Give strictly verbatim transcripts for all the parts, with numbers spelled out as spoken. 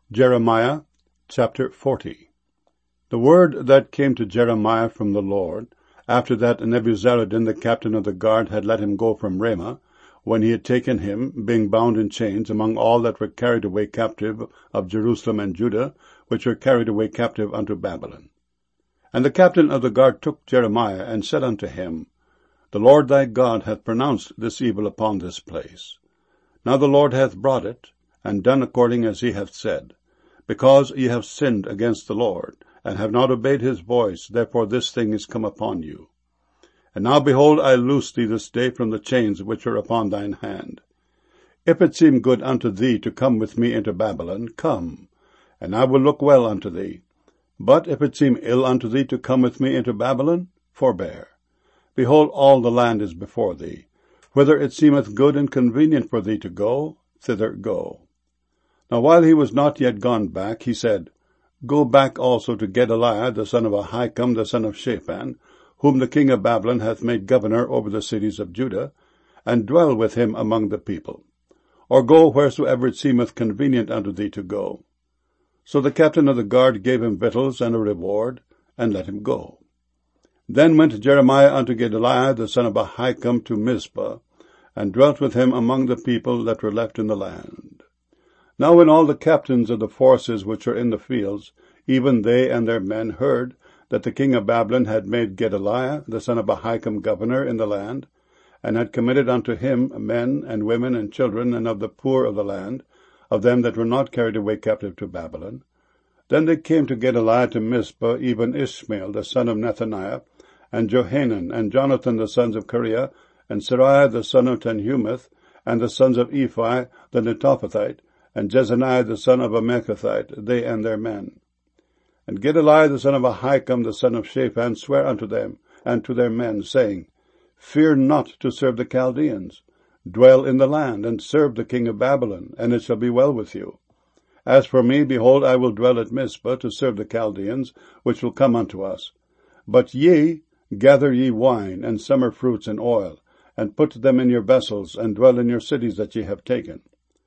Jeremiah chapter forty. The word that came to Jeremiah from the Lord, after that Nebuzaradan the captain of the guard had let him go from Ramah, when he had taken him, being bound in chains, among all that were carried away captive of Jerusalem and Judah, which were carried away captive unto Babylon. And the captain of the guard took Jeremiah, and said unto him, The Lord thy God hath pronounced this evil upon this place. Now the Lord hath brought it, and done according as he hath said. Because ye have sinned against the Lord, and have not obeyed his voice, therefore this thing is come upon you. And now behold, I loose thee this day from the chains which are upon thine hand. If it seem good unto thee to come with me into Babylon, come, and I will look well unto thee. But if it seem ill unto thee to come with me into Babylon, forbear. Behold, all the land is before thee. Whither it seemeth good and convenient for thee to go, thither go. Now while he was not yet gone back, he said, Go back also to Gedaliah the son of Ahikam the son of Shaphan, whom the king of Babylon hath made governor over the cities of Judah, and dwell with him among the people. Or go wheresoever it seemeth convenient unto thee to go. So the captain of the guard gave him victuals and a reward, and let him go. Then went Jeremiah unto Gedaliah the son of Ahikam to Mizpah, and dwelt with him among the people that were left in the land. Now when all the captains of the forces which were in the fields, even they and their men, heard that the king of Babylon had made Gedaliah the son of Ahikam governor in the land, and had committed unto him men and women and children, and of the poor of the land, of them that were not carried away captive to Babylon, then they came to Gedaliah to Mizpah, even Ishmael the son of Nethaniah, and Johanan, and Jonathan the sons of Kareah, and Seraiah the son of Tanhumeth, and the sons of Ephi the Netophathite, and Jezaniah the son of a Mechathite, they and their men. And Gedaliah the son of Ahikam the son of Shaphan sware unto them and to their men, saying, Fear not to serve the Chaldeans. Dwell in the land, and serve the king of Babylon, and it shall be well with you. As for me, behold, I will dwell at Mizpah to serve the Chaldeans, which will come unto us. But ye, gather ye wine, and summer fruits, and oil, and put them in your vessels, and dwell in your cities that ye have taken.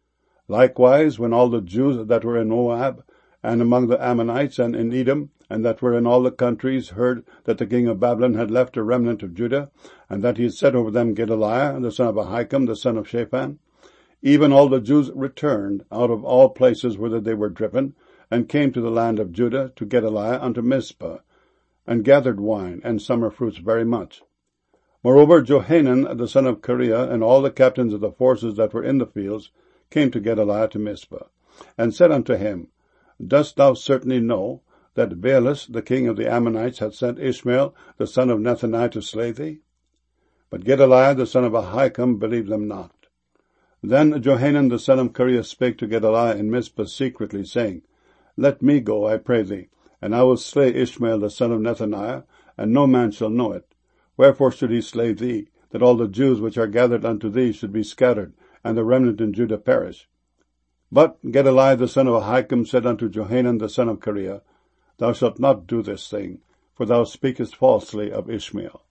Likewise, when all the Jews that were in Moab, and among the Ammonites, and in Edom, and that were in all the countries, heard that the king of Babylon had left a remnant of Judah, and that he had set over them Gedaliah, the son of Ahikam, the son of Shaphan, even all the Jews returned out of all places whither they were driven, and came to the land of Judah, to Gedaliah unto Mizpah, and gathered wine and summer fruits very much. Moreover, Johanan, the son of Kareah, and all the captains of the forces that were in the fields, came to Gedaliah to Mizpah, and said unto him, Dost thou certainly know that Baalis, the king of the Ammonites, hath sent Ishmael, the son of Nethaniah, to slay thee? But Gedaliah, the son of Ahikam, believed them not. Then Johanan, the son of Kareah, spake to Gedaliah in Mizpah secretly, saying, Let me go, I pray thee, and I will slay Ishmael, the son of Nethaniah, and no man shall know it. Wherefore should he slay thee, that all the Jews which are gathered unto thee should be scattered, and the remnant in Judah perish? But Gedaliah the son of Ahikam said unto Johanan the son of Kareah, Thou shalt not do this thing, for thou speakest falsely of Ishmael.